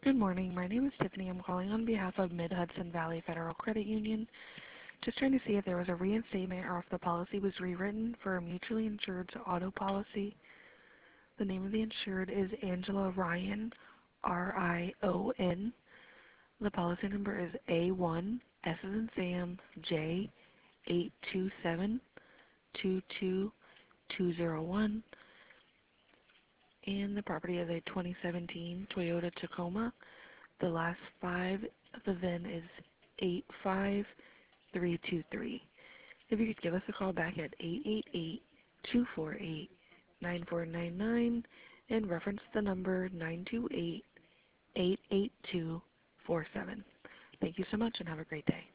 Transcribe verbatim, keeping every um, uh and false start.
Good morning. My name is Tiffany. I'm calling on behalf of Mid-Hudson Valley Federal Credit Union. Just trying to see if there was a reinstatement or if the policy was rewritten for a mutually insured auto policy. The name of the insured is Angela Ryan, R I O N. The policy number is A one, S as in Sam, J eight two seven two two two zero one. And the property is a twenty seventeen Toyota Tacoma. The last five of the V I N is eight five three two three. If you could give us a call back at eight eight eight, two four eight, nine four nine nine and reference the number nine two eight, eight eight two four seven. Thank you so much and have a great day.